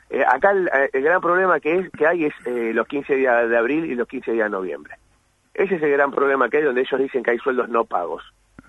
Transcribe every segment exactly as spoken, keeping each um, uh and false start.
Eh, acá el, el gran problema que es que hay es eh, los quince días de abril y los quince días de noviembre. Ese es el gran problema que hay, donde ellos dicen que hay sueldos no pagos.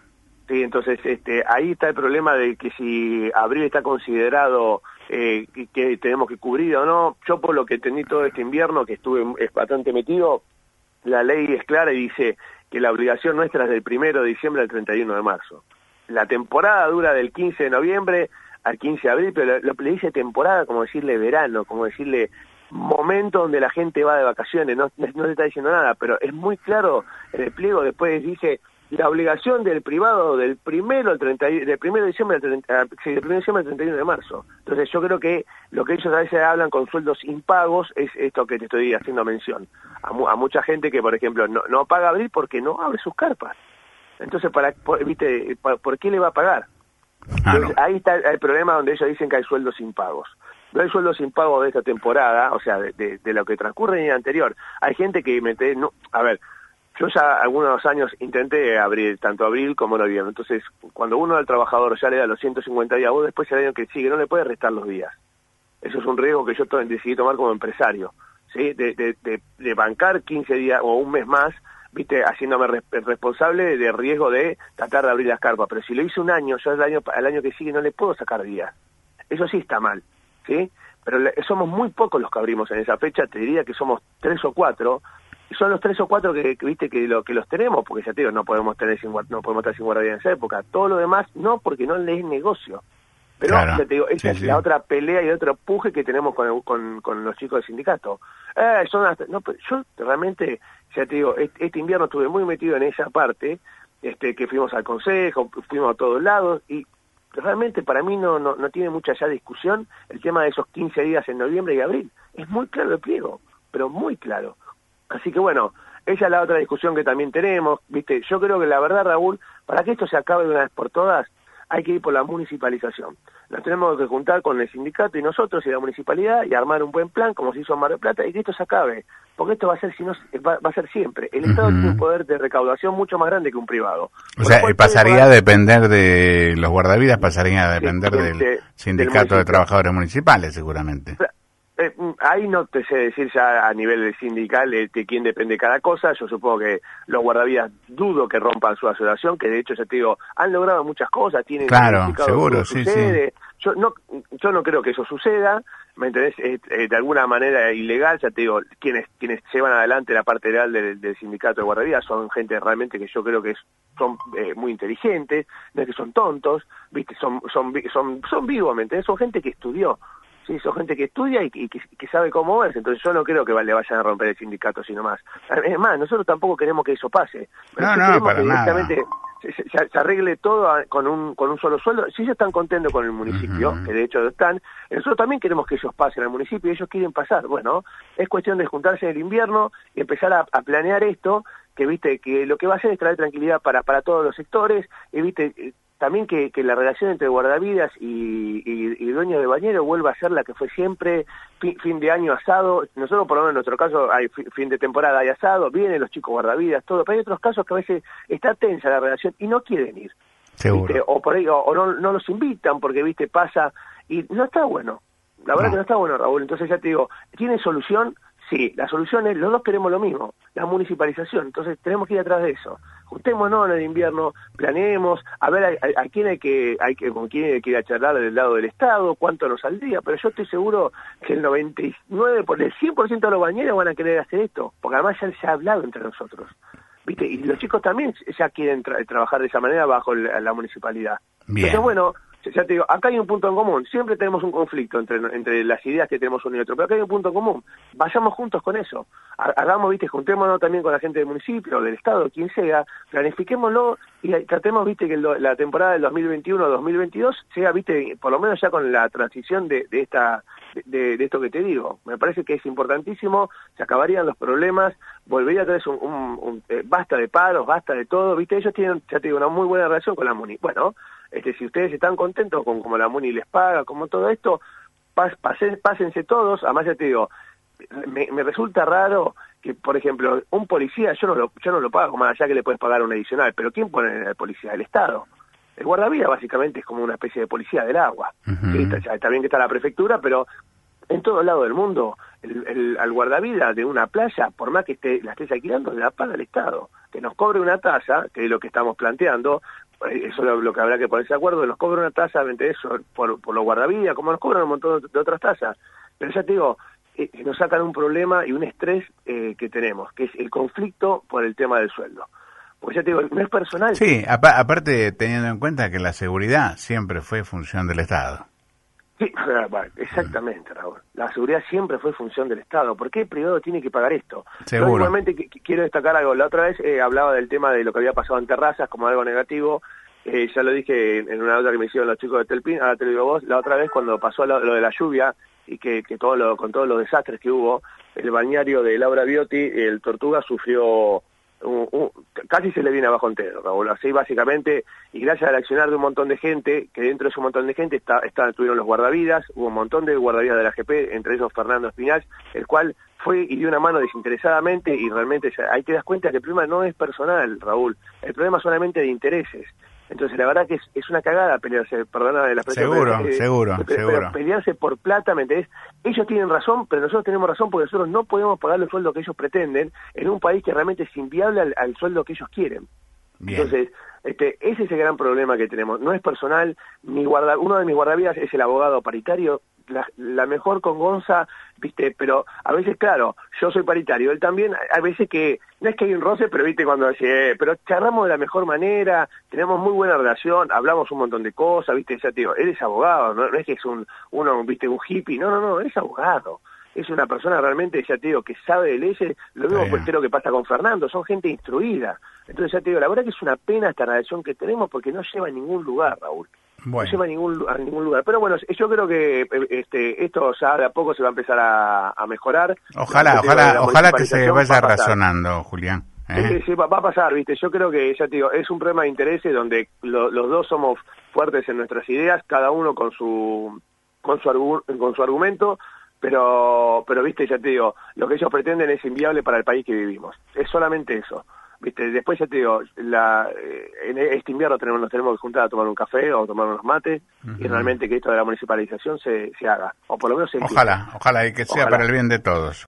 Sí, entonces este, ahí está el problema de que si abril está considerado eh, que, que tenemos que cubrir o no. Yo por lo que entendí todo este invierno, que estuve bastante metido, la ley es clara y dice que la obligación nuestra es del primero de diciembre al treinta y uno de marzo. La temporada dura del quince de noviembre al quince de abril, pero lo, le dice temporada como decirle verano, como decirle momento donde la gente va de vacaciones, no, no le está diciendo nada, pero es muy claro en el pliego. Después dice la obligación del privado del primero al treinta, del primero de diciembre al treinta, sí, del primero de diciembre al treinta y uno de marzo. Entonces yo creo que lo que ellos a veces hablan con sueldos impagos es esto que te estoy haciendo mención. A, mu a mucha gente que, por ejemplo, no, no paga abril porque no abre sus carpas. Entonces, para, por, ¿viste? ¿Por, ¿por qué le va a pagar? Ah, Entonces, no. ahí está el problema, donde ellos dicen que hay sueldos impagos. No hay sueldos impagos de esta temporada, o sea, de, de, de lo que transcurre en el anterior. Hay gente que me... No, a ver, yo ya algunos años intenté abrir tanto abril como noviembre. Entonces, cuando uno al trabajador ya le da los ciento cincuenta días, vos después el año que sigue no le puede restar los días. Eso es un riesgo que yo to decidí tomar como empresario, ¿sí? De, de, de, de bancar quince días o un mes más, viste, haciéndome re responsable de riesgo de tratar de abrir las carpas. Pero si lo hice un año, yo el año, el año que sigue no le puedo sacar días. Eso sí está mal, ¿sí? Pero le, somos muy pocos los que abrimos en esa fecha, te diría que somos tres o cuatro, y son los tres o cuatro que, que viste que lo que los tenemos, porque ya te digo, no podemos tener sin, no podemos estar sin guardia en esa época. Todo lo demás no, porque no les es negocio. Pero claro, ya te digo, esa sí, es sí. la otra pelea y otro puje que tenemos con, el, con, con los chicos del sindicato. Eh, son hasta, no, pero yo realmente, ya te digo, este, este invierno estuve muy metido en esa parte, este, que fuimos al consejo, fuimos a todos lados, y realmente para mí no, no, no tiene mucha ya discusión el tema de esos quince días en noviembre y abril. Es muy claro el pliego, pero muy claro. Así que bueno, esa es la otra discusión que también tenemos, viste. Yo creo que la verdad, Raúl, para que esto se acabe de una vez por todas, hay que ir por la municipalización. Nos tenemos que juntar con el sindicato y nosotros y la municipalidad y armar un buen plan, como se hizo en Mar del Plata, y que esto se acabe. Porque esto va a ser si no, va, va a ser siempre. El Estado Uh-huh. tiene un poder de recaudación mucho más grande que un privado. O sea, pasaría a depender de los guardavidas, pasaría a depender sí, del de, sindicato del de trabajadores municipales, seguramente. Eh, ahí no te sé decir ya a nivel sindical de, de quién depende cada cosa. Yo supongo que los guardavidas dudo que rompan su asociación, que de hecho, ya te digo, han logrado muchas cosas, tienen claro, seguro, sí, sucede. sí. Yo no, yo no creo que eso suceda, ¿me entendés? Eh, eh, de alguna manera ilegal, ya te digo, quienes quienes llevan adelante la parte legal del, del sindicato de guardavidas son gente realmente que yo creo que es, son eh, muy inteligentes, no es que son tontos, viste, son son son son vivos, ¿me entendés? Son gente que estudió. Sí, son gente que estudia y, y que, que sabe cómo moverse, entonces yo no creo que le vayan a romper el sindicato sino más. Es más, nosotros tampoco queremos que eso pase. No, no, para que nada. Se, se, se arregle todo a, con un con un solo sueldo. Si ellos están contentos con el municipio, uh-huh. que de hecho lo están, nosotros también queremos que ellos pasen al municipio y ellos quieren pasar. Bueno, es cuestión de juntarse en el invierno y empezar a, a planear esto, que viste que lo que va a hacer es traer tranquilidad para, para todos los sectores, y viste también que, que la relación entre guardavidas y, y, y dueño de bañero vuelva a ser la que fue siempre, fin, fin de año asado. Nosotros por lo menos en nuestro caso hay fin de temporada, hay asado, vienen los chicos guardavidas, todo, pero hay otros casos que a veces está tensa la relación y no quieren ir. Seguro. ¿Viste? O por ahí, o, o no, no los invitan porque, viste, pasa, y no está bueno. La verdad no. que no está bueno, Raúl. Entonces ya te digo, ¿tiene solución? Sí, la solución es, los dos queremos lo mismo, la municipalización, entonces tenemos que ir atrás de eso. Juntémonos en el invierno, planeemos, a ver a, a, a quién hay que, hay que, con quién hay que ir a charlar del lado del Estado, cuánto nos saldría, pero yo estoy seguro que el noventa y nueve por el cien por ciento de los bañeros van a querer hacer esto, porque además ya se ha hablado entre nosotros, ¿viste? Y los chicos también ya quieren tra trabajar de esa manera bajo la, la municipalidad. Bien. Entonces, bueno, ya te digo, acá hay un punto en común, siempre tenemos un conflicto entre, entre las ideas que tenemos uno y otro, pero acá hay un punto en común, vayamos juntos con eso, hagamos, viste, juntémonos también con la gente del municipio, del estado, quien sea, planifiquémoslo y tratemos, viste, que la temporada del dos mil veintiuno dos mil veintidós sea, viste, por lo menos ya con la transición de, de esta de, de esto que te digo, me parece que es importantísimo, se acabarían los problemas, volvería a tener un, un, un eh, basta de paros, basta de todo, viste, ellos tienen, ya te digo, una muy buena relación con la MUNI, bueno, este, si ustedes están contentos con como la MUNI les paga, como todo esto, pas, pasen, pásense todos, además ya te digo, me, me resulta raro que, por ejemplo, un policía, yo no lo yo no lo pago, más allá que le puedes pagar un adicional, pero ¿quién pone el policía? El Estado. El guardavidas básicamente es como una especie de policía del agua. Uh-huh. ¿Sí? está, está bien que está la prefectura, pero en todo lado del mundo, el, el, al guardavida de una playa, por más que esté, la estés alquilando, la paga el Estado. Que nos cobre una tasa, que es lo que estamos planteando, eso es lo, lo que habrá que ponerse de acuerdo, que nos cobre una tasa, eso, por, por los guardavidas, como nos cobran un montón de otras tasas. Pero ya te digo, eh, nos sacan un problema y un estrés eh, que tenemos, que es el conflicto por el tema del sueldo. Porque ya te digo, no es personal. Sí, apa- aparte teniendo en cuenta que la seguridad siempre fue función del Estado. Sí, exactamente, Raúl. La seguridad siempre fue función del Estado. ¿Por qué el privado tiene que pagar esto? Seguro. Yo igualmente qu- quiero destacar algo. La otra vez eh, hablaba del tema de lo que había pasado en Terrazas como algo negativo. Eh, ya lo dije en, en una nota que me hicieron los chicos de Telpin. Ahora te lo digo vos. La otra vez cuando pasó lo, lo de la lluvia y que, que todo lo, con todos los desastres que hubo, el balneario de Laura Biotti, el Tortuga, sufrió... Un, un, casi se le viene abajo entero, Raúl, así básicamente, y gracias al accionar de un montón de gente, que dentro de ese montón de gente está, está, estuvieron los guardavidas, hubo un montón de guardavidas de la G P, entre ellos Fernando Espinal, el cual fue y dio una mano desinteresadamente, y realmente ahí te das cuenta que el problema no es personal, Raúl, el problema es solamente de intereses. Entonces la verdad que es, es una cagada pelearse, perdona la expresión. Seguro, pero, eh, seguro, pero, seguro. Pero pelearse por plata, ¿me entendés? Ellos tienen razón, pero nosotros tenemos razón porque nosotros no podemos pagar el sueldo que ellos pretenden en un país que realmente es inviable al, al sueldo que ellos quieren. Bien. Entonces, este, ese es el gran problema que tenemos. No es personal, mi guarda, uno de mis guardavidas es el abogado paritario, la, la mejor con Gonza, viste, pero a veces, claro, yo soy paritario, él también, a veces que, no es que hay un roce, pero viste cuando dice, eh, pero charlamos de la mejor manera, tenemos muy buena relación, hablamos un montón de cosas, viste, ya te digo, él es abogado, no, no es que es un, uno, viste, un hippie, no, no, no, él es abogado. Es una persona realmente, ya te digo, que sabe de leyes, lo mismo pues creo que pasa con Fernando, son gente instruida. Entonces ya te digo, la verdad que es una pena esta relación que tenemos porque no lleva a ningún lugar, Raúl. Bueno. No lleva a ningún, a ningún lugar. Pero bueno, yo creo que este esto ya de a poco se va a empezar a, a mejorar. Ojalá, ojalá, ojalá que se vaya razonando, Julián. ¿eh? Sí, sí, va, va a pasar, viste. Yo creo que, ya te digo, es un problema de intereses donde lo, los dos somos fuertes en nuestras ideas, cada uno con su, con su, argu, con su argumento. Pero, pero viste, ya te digo, lo que ellos pretenden es inviable para el país que vivimos. Es solamente eso. Viste, después ya te digo, la, en este invierno tenemos, nos tenemos que juntar a tomar un café o tomar unos mates, uh-huh. y realmente que esto de la municipalización se, se haga, o por lo menos se empiece. Ojalá, ojalá, y que sea ojalá. Para el bien de todos.